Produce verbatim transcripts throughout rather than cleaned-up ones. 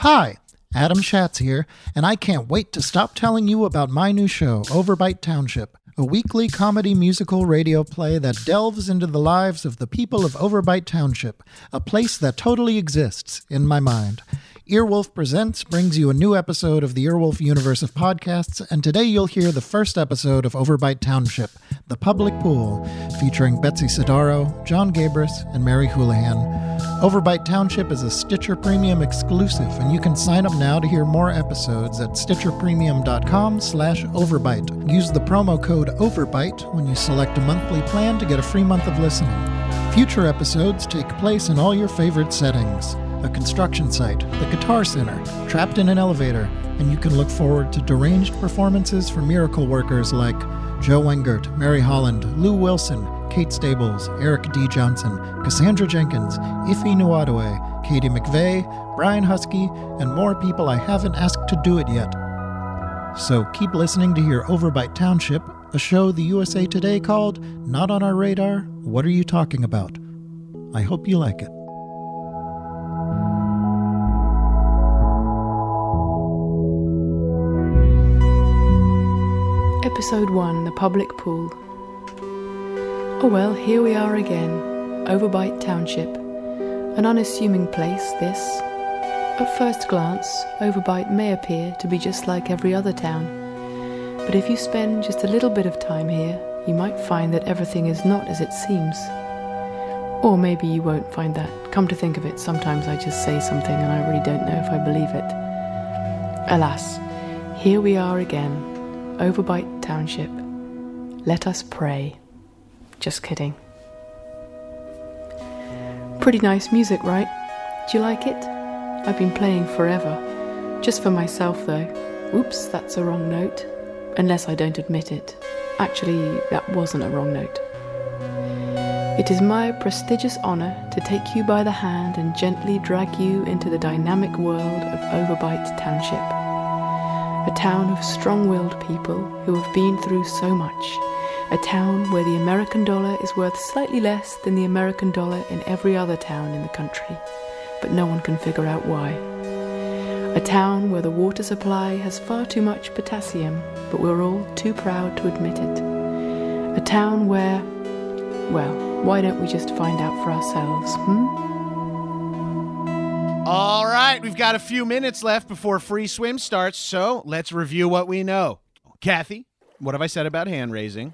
Hi, Adam Schatz here, and I can't wait to stop telling you about my new show, Overbite Township, a weekly comedy musical radio play that delves into the lives of the people of Overbite Township, a place that totally exists in my mind. Earwolf Presents brings you a new episode of the Earwolf universe of podcasts, and today you'll hear the first episode of Overbite Township, The Public Pool, featuring Betsy Sidaro, John Gabris, and Mary Houlihan. Overbite Township is a Stitcher Premium exclusive, and you can sign up now to hear more episodes at stitcherpremium.com slash overbite. Use the promo code OVERBITE when you select a monthly plan to get a free month of listening. Future episodes take place in all your favorite settings. A construction site, the Guitar Center, trapped in an elevator, and you can look forward to deranged performances from miracle workers like Joe Wengert, Mary Holland, Lou Wilson, Kate Stables, Eric D. Johnson, Cassandra Jenkins, Ife Nwadwe, Katie McVeigh, Brian Husky, and more people I haven't asked to do it yet. So keep listening to hear Overbite Township, a show the U S A Today called Not on Our Radar, What Are You Talking About? I hope you like it. Episode one, The Public Pool. Oh well, here we are again, Overbite Township. An unassuming place, this. At first glance, Overbite may appear to be just like every other town. But if you spend just a little bit of time here, you might find that everything is not as it seems. Or maybe you won't find that. Come to think of it, sometimes I just say something and I really don't know if I believe it. Alas, here we are again. Overbite Township. Let us pray. Just kidding. Pretty nice music, right? Do you like it? I've been playing forever. Just for myself, though. Oops, that's a wrong note. Unless I don't admit it. Actually, that wasn't a wrong note. It is my prestigious honor to take you by the hand and gently drag you into the dynamic world of Overbite Township. A town of strong-willed people who have been through so much. A town where the American dollar is worth slightly less than the American dollar in every other town in the country, but no one can figure out why. A town where the water supply has far too much potassium, but we're all too proud to admit it. A town where, well, why don't we just find out for ourselves, hmm? All right, we've got a few minutes left before free swim starts, so let's review what we know. Kathy, what have I said about hand raising?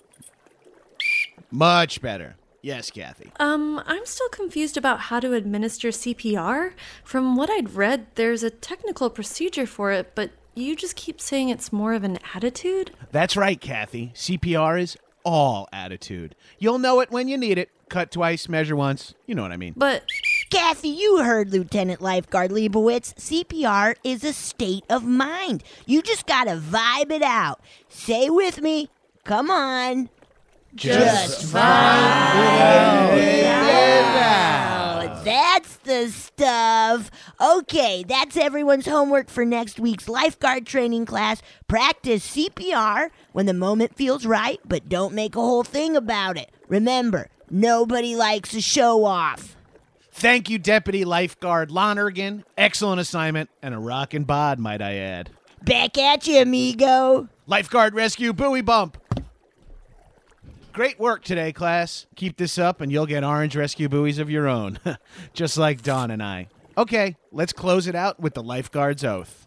Much better. Yes, Kathy. Um, I'm still confused about how to administer C P R. From what I'd read, there's a technical procedure for it, but you just keep saying it's more of an attitude? That's right, Kathy. C P R is all attitude. You'll know it when you need it. Cut twice, measure once. You know what I mean. But... Kathy, you heard Lieutenant Lifeguard Leibowitz. C P R is a state of mind. You just gotta vibe it out. Say with me. Come on. Just, just vibe it out. That's the stuff. Okay, that's everyone's homework for next week's lifeguard training class. Practice C P R when the moment feels right, but don't make a whole thing about it. Remember, nobody likes a show-off. Thank you, Deputy Lifeguard Lonergan. Excellent assignment, and a rockin' bod, might I add. Back at you, amigo. Lifeguard Rescue Buoy Bump. Great work today, class. Keep this up, and you'll get orange rescue buoys of your own, just like Dawn and I. Okay, let's close it out with the Lifeguard's Oath.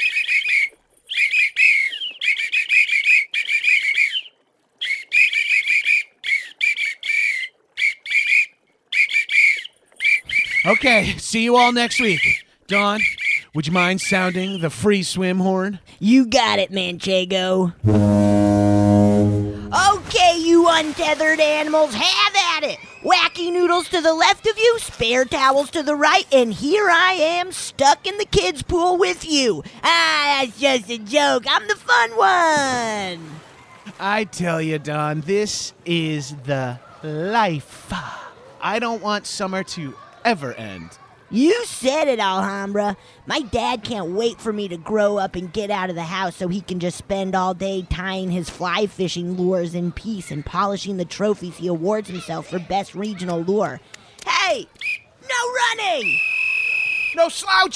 Okay, see you all next week. Dawn, would you mind sounding the free swim horn? You got it, Manchego. Okay, you untethered animals, have at it. Wacky noodles to the left of you, spare towels to the right, and here I am stuck in the kids' pool with you. Ah, that's just a joke. I'm the fun one. I tell you, Dawn, this is the life. I don't want summer to ever end. You said it, Alhambra. My dad can't wait for me to grow up and get out of the house so he can just spend all day tying his fly fishing lures in peace and polishing the trophies he awards himself for best regional lure. Hey, no running! No slouching!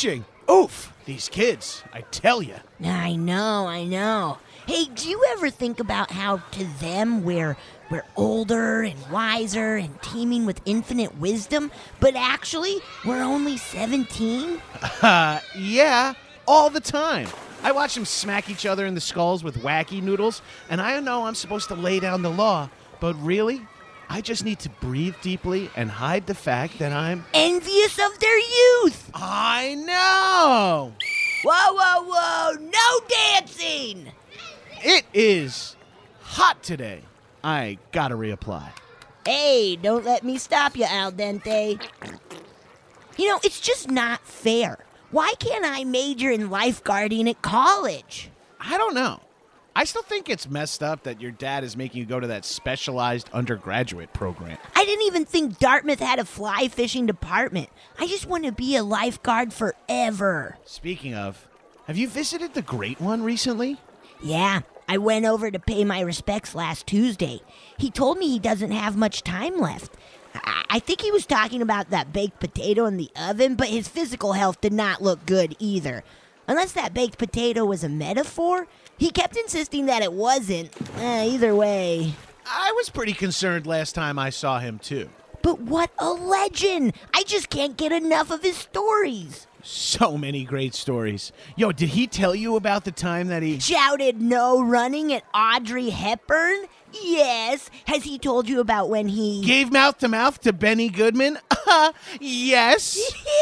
Oof, these kids, I tell ya. I know, I know. Hey, do you ever think about how to them we're we're older and wiser and teeming with infinite wisdom, but actually we're only seventeen? Uh, yeah, all the time. I watch them smack each other in the skulls with wacky noodles, and I know I'm supposed to lay down the law, but really, I just need to breathe deeply and hide the fact that I'm envious of their youth. I know! Whoa, whoa, whoa, no dancing! It is hot today. I gotta reapply. Hey, don't let me stop you, Al Dente. You know, it's just not fair. Why can't I major in lifeguarding at college? I don't know. I still think it's messed up that your dad is making you go to that specialized undergraduate program. I didn't even think Dartmouth had a fly fishing department. I just want to be a lifeguard forever. Speaking of, have you visited the Great One recently? Yeah, I went over to pay my respects last Tuesday. He told me he doesn't have much time left. I, I think he was talking about that baked potato in the oven, but his physical health did not look good either. Unless that baked potato was a metaphor, he kept insisting that it wasn't. Uh, either way. I was pretty concerned last time I saw him, too. But what a legend! I just can't get enough of his stories. So many great stories. Yo, did he tell you about the time that he shouted no running at Audrey Hepburn? Yes. Has he told you about when he gave mouth to mouth to Benny Goodman? Yes.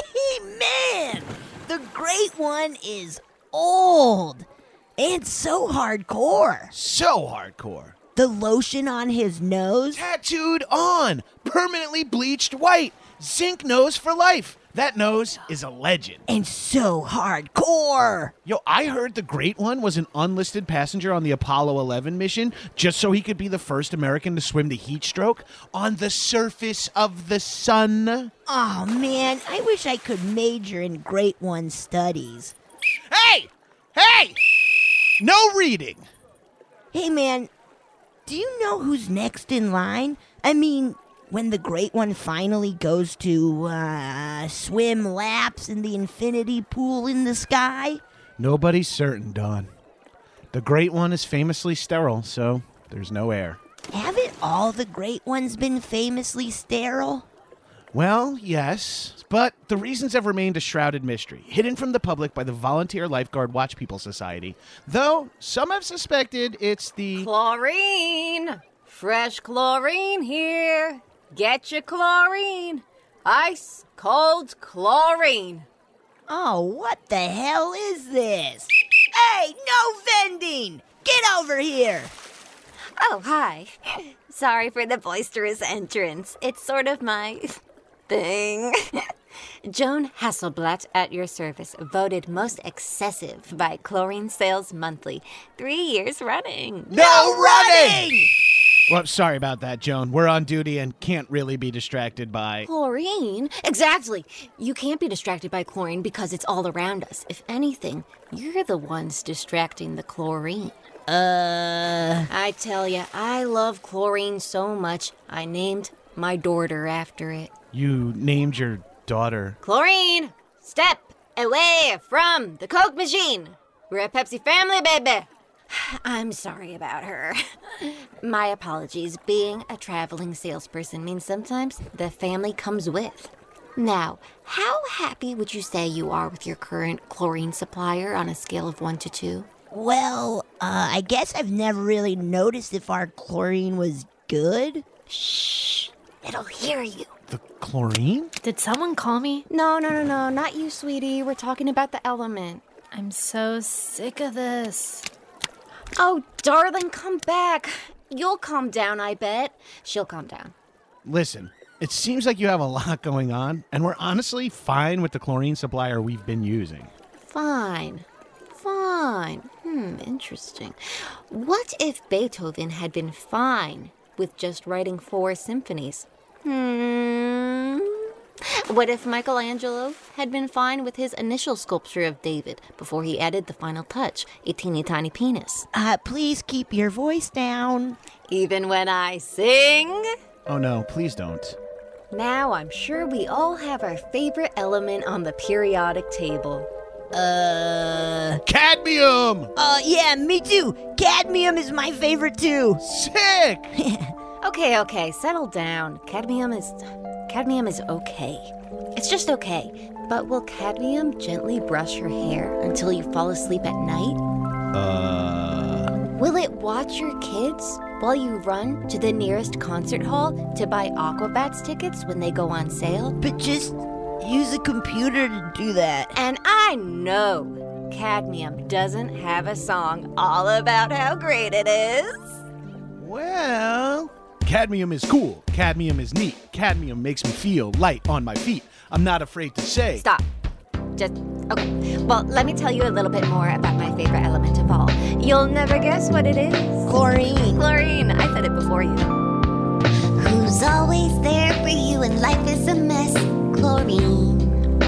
Man, the Great One is old and so hardcore. So hardcore. The lotion on his nose? Tattooed on. Permanently bleached white. Zinc nose for life. That nose is a legend. And so hardcore. Yo, I heard the Great One was an unlisted passenger on the Apollo eleven mission just so he could be the first American to swim the heat stroke on the surface of the sun. Oh, man, I wish I could major in Great One studies. Hey! Hey! No reading! Hey, man, do you know who's next in line? I mean, when the Great One finally goes to, uh, swim laps in the infinity pool in the sky? Nobody's certain, Don. The Great One is famously sterile, so there's no air. Haven't all the Great Ones been famously sterile? Well, yes, but the reasons have remained a shrouded mystery, hidden from the public by the Volunteer Lifeguard Watch People Society, though some have suspected it's the chlorine. Fresh chlorine here. Get your chlorine. Ice cold chlorine. Oh, what the hell is this? Hey, no vending! Get over here! Oh, hi. Sorry for the boisterous entrance. It's sort of my thing. Joan Hasselblatt at your service, voted most excessive by Chlorine Sales Monthly. Three years running. No, no running! Well, sorry about that, Joan. We're on duty and can't really be distracted by chlorine. Exactly. You can't be distracted by chlorine because it's all around us. If anything, you're the ones distracting the chlorine. Uh... I tell ya, I love chlorine so much, I named my daughter after it. You named your daughter Chlorine! Step away from the Coke machine. We're a Pepsi family, baby. I'm sorry about her. My apologies. Being a traveling salesperson means sometimes the family comes with. Now, how happy would you say you are with your current chlorine supplier on a scale of one to two? Well, uh, I guess I've never really noticed if our chlorine was good. Shh. It'll hear you. The chlorine? Did someone call me? No, no, no, no. Not you, sweetie. We're talking about the element. I'm so sick of this. Oh, darling, come back. You'll calm down, I bet. She'll calm down. Listen, it seems like you have a lot going on, and we're honestly fine with the chlorine supplier we've been using. Fine. Fine. Hmm, interesting. What if Beethoven had been fine with just writing four symphonies? Hmm... What if Michelangelo had been fine with his initial sculpture of David before he added the final touch, a teeny tiny penis? Uh, please keep your voice down. Even when I sing? Oh no, please don't. Now I'm sure we all have our favorite element on the periodic table. Uh... Cadmium! Uh, yeah, me too. Cadmium is my favorite too. Sick! Okay, okay, settle down. Cadmium is... Cadmium is okay. It's just okay. But will cadmium gently brush your hair until you fall asleep at night? Uh... Will it watch your kids while you run to the nearest concert hall to buy Aquabats tickets when they go on sale? But just use a computer to do that. And I know cadmium doesn't have a song all about how great it is. Well... Cadmium is cool. Cadmium is neat. Cadmium makes me feel light on my feet. I'm not afraid to say... Stop. Just... Okay. Well, let me tell you a little bit more about my favorite element of all. You'll never guess what it is. Chlorine. Chlorine. I said it before you. Who's always there for you when life is a mess? Chlorine.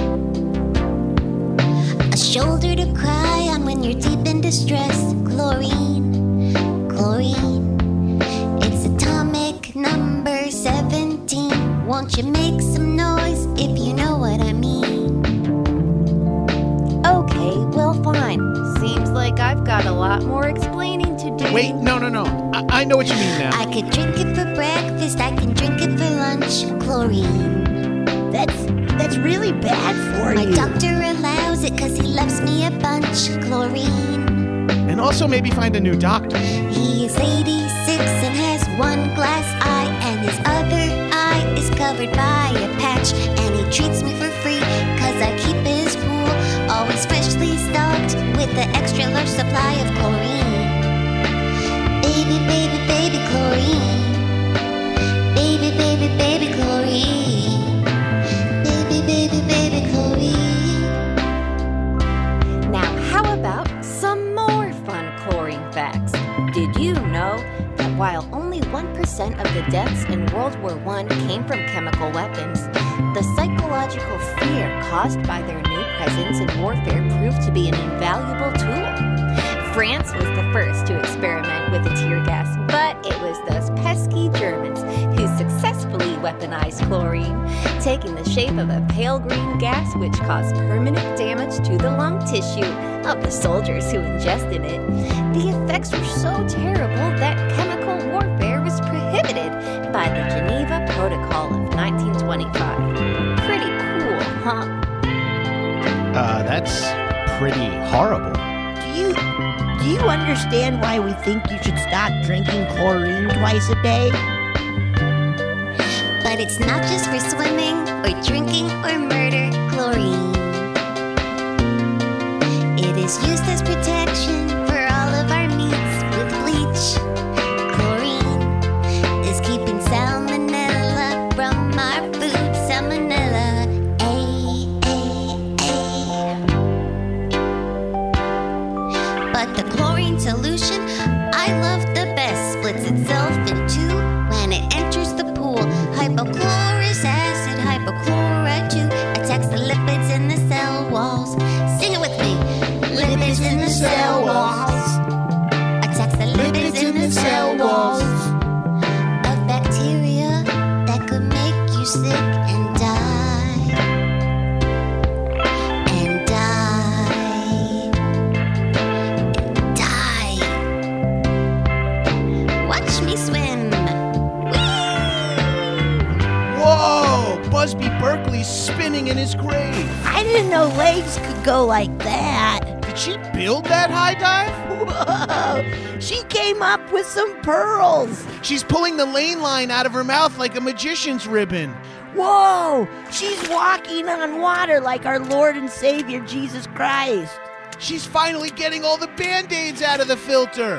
A shoulder to cry on when you're deep in distress. Chlorine. Chlorine. It's atomic number seventeen. Won't you make some noise if you know what I mean? Okay, well, fine. Seems like I've got a lot more explaining to do. Wait, no, no, no. I, I know what you mean now. I could drink it for breakfast, I can drink it for lunch. Chlorine. That's that's really bad for My you. doctor allows it cause he loves me a bunch. Chlorine. And also maybe find a new doctor. He is eighty-six and has one glass eye, and his other eye is covered by a patch. And he treats me for free cause I keep his pool always freshly stocked with the extra large supply of chlorine. Baby, baby, baby chlorine. Baby, baby, baby chlorine. Baby, baby, baby chlorine. Now, how about some more fun chlorine facts? Did you know that while only one percent of the deaths in World War One came from chemical weapons, the psychological fear caused by their new presence in warfare proved to be an invaluable tool? France was the first to experiment with the tear gas, but it was those pesky Germans who successfully weaponized chlorine, taking the shape of a pale green gas which caused permanent damage to the lung tissue of the soldiers who ingested it. The effects were so terrible that chemical warfare was prohibited by the Geneva Protocol of nineteen twenty-five. Pretty cool, huh? Uh, that's pretty horrible. Do you do you understand why we think you should stop drinking chlorine twice a day? But it's not just for swimming or drinking or murder. Chlorine. It is used as protection for all of our meats with bleach. Chlorine is keeping salmonella from our food. Salmonella. A, A, A. But the chlorine solution I love the best splits itself in two when it enters the pool. Hypochlorous acid, hypochlorite two, attacks the lipids in the cell walls. Sing it with me. Lipids in the cell walls. Attacks the lipids in the cell walls of bacteria that could make you sick and die. And die. Die. Watch me swim. Whoa! Busby Berkeley's spinning in his grave. I didn't know legs could go like that. Did she build that high dive? Whoa! She came up with some pearls. She's pulling the lane line out of her mouth like a magician's ribbon. Whoa! She's walking on water like our Lord and Savior Jesus Christ. She's finally getting all the Band-Aids out of the filter.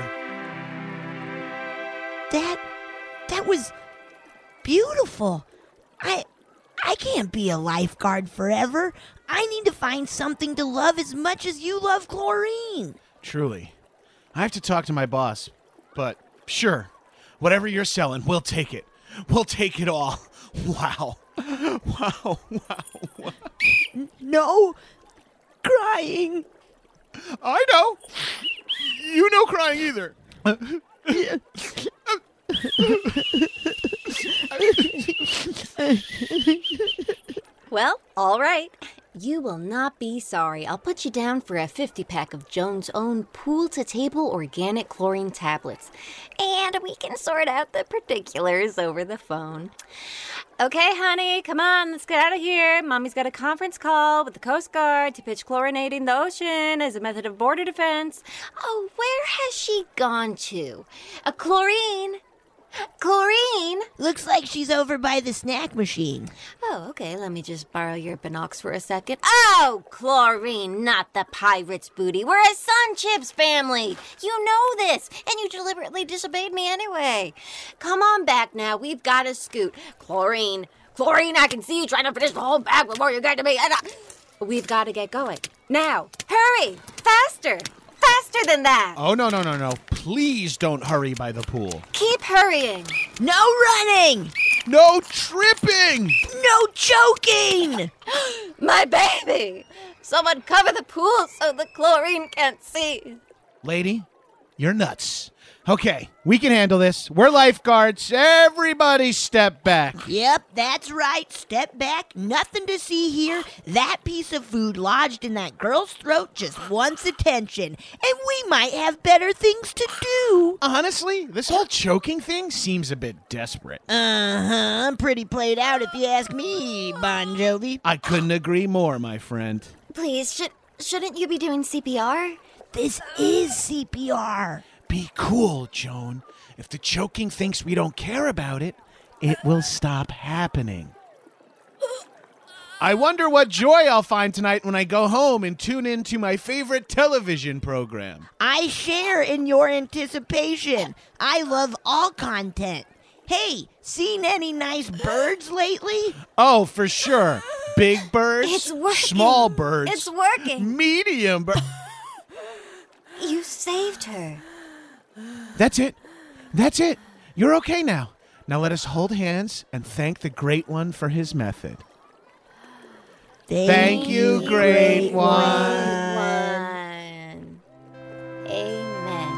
That that was beautiful. I I can't be a lifeguard forever. I need to find something to love as much as you love chlorine. Truly. I have to talk to my boss, but sure. Whatever you're selling, we'll take it. We'll take it all. Wow. Wow, wow, wow. No crying. I know. You know crying either. Well, all right. You will not be sorry. I'll put you down for a fifty-pack of Joan's own pool-to-table organic chlorine tablets. And we can sort out the particulars over the phone. Okay, honey, come on, let's get out of here. Mommy's got a conference call with the Coast Guard to pitch chlorinating the ocean as a method of border defense. Oh, where has she gone to? A chlorine? Chlorine? Looks like she's over by the snack machine. Oh, okay, let me just borrow your binocs for a second. Oh, Chlorine, not the pirate's booty. We're a Sun Chips family. You know this, and you deliberately disobeyed me anyway. Come on back now, we've got to scoot. Chlorine, Chlorine, I can see you trying to finish the whole bag before you get to me. And I... We've got to get going. Now, hurry, faster. Faster than that. Oh, no, no, no, no. Please don't hurry by the pool. Keep hurrying. No running. No tripping. No choking. My baby. Someone cover the pool so the chlorine can't see. Lady, you're nuts. Okay, we can handle this. We're lifeguards. Everybody step back. Yep, that's right. Step back. Nothing to see here. That piece of food lodged in that girl's throat just wants attention. And we might have better things to do. Honestly, this whole choking thing seems a bit desperate. Uh-huh. Pretty played out if you ask me, Bon Jovi. I couldn't agree more, my friend. Please, should, shouldn't you be doing C P R? This is C P R. Be cool, Joan. If the choking thinks we don't care about it, it will stop happening. I wonder what joy I'll find tonight when I go home and tune in to my favorite television program. I share in your anticipation. I love all content. Hey, seen any nice birds lately? Oh, for sure. Big birds, It's working. small birds, It's working. medium birds. You saved her. That's it. That's it. You're okay now. Now let us hold hands and thank the Great One for his method. Thank, Thank you, Great One. One. Amen.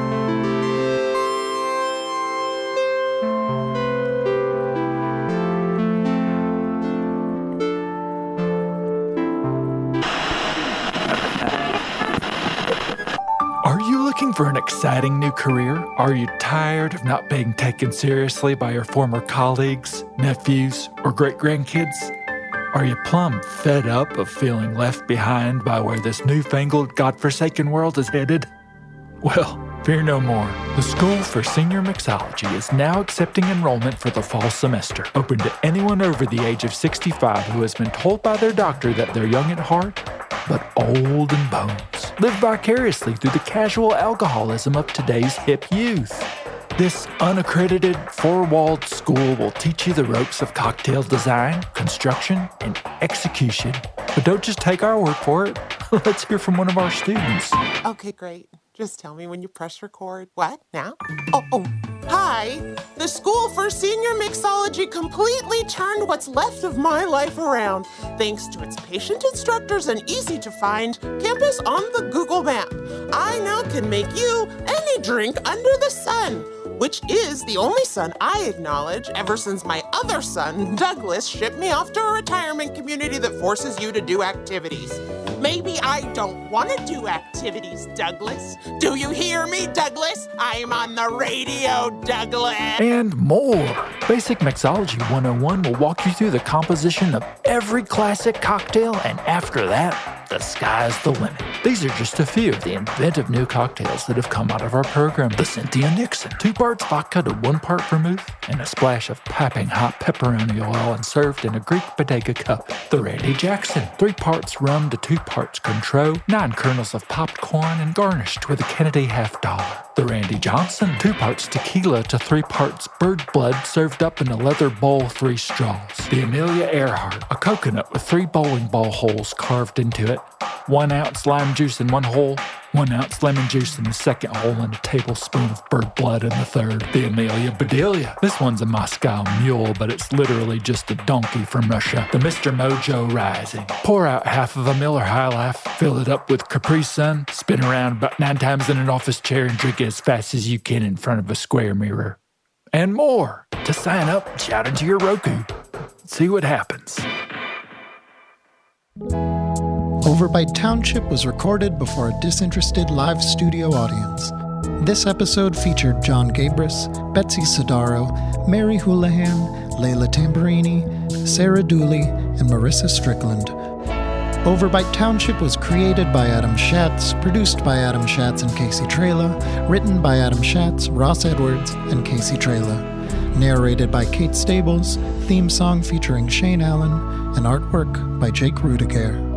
Are you looking for an exciting new career? Are you tired of not being taken seriously by your former colleagues, nephews, or great-grandkids? Are you plumb fed up of feeling left behind by where this newfangled, godforsaken world is headed? Well, fear no more. The School for Senior Mixology is now accepting enrollment for the fall semester, open to anyone over the age of sixty-five who has been told by their doctor that they're young at heart, but old in bones. Live vicariously through the casual alcoholism of today's hip youth. This unaccredited, four-walled school will teach you the ropes of cocktail design, construction, and execution. But don't just take our word for it. Let's hear from one of our students. Okay, great. Just tell me when you press record. What? Now? Oh, oh. Hi. The School for Senior Mixology completely turned what's left of my life around, thanks to its patient instructors and easy-to-find campus on the Google Map. I now can make you any drink under the sun, which is the only son I acknowledge ever since my other son, Douglas, shipped me off to a retirement community that forces you to do activities. Maybe I don't want to do activities, Douglas. Do you hear me, Douglas? I'm on the radio, Douglas. And more. Basic Mixology one oh one will walk you through the composition of every classic cocktail, and after that, the sky's the limit. These are just a few of the inventive new cocktails that have come out of our program. The Cynthia Nixon, two parts vodka to one part vermouth, and a splash of piping hot pepperoni oil and served in a Greek bodega cup. The Randy Jackson, three parts rum to two parts Cointreau, nine kernels of popped corn, and garnished with a Kennedy half dollar. The Randy Johnson, two parts tequila to three parts bird blood, served up in a leather bowl, three straws. The Amelia Earhart, a coconut with three bowling ball holes carved into it, one ounce lime juice in one hole, one ounce lemon juice in the second hole, and a tablespoon of bird blood in the third. The Amelia Bedelia. This one's a Moscow mule, but it's literally just a donkey from Russia. The Mister Mojo Rising. Pour out half of a Miller High Life, fill it up with Capri Sun, spin around about nine times in an office chair, and drink it as fast as you can in front of a square mirror. And more. To sign up, shout into your Roku. See what happens. Overbite Township was recorded before a disinterested live studio audience. This episode featured John Gabris, Betsy Sodaro, Mary Houlihan, Layla Tamburini, Sarah Dooley, and Marissa Strickland. Overbite Township was created by Adam Schatz, produced by Adam Schatz and Casey Trela, written by Adam Schatz, Ross Edwards, and Casey Trela. Narrated by Kate Stables, theme song featuring Shane Allen, and artwork by Jake Rudiger.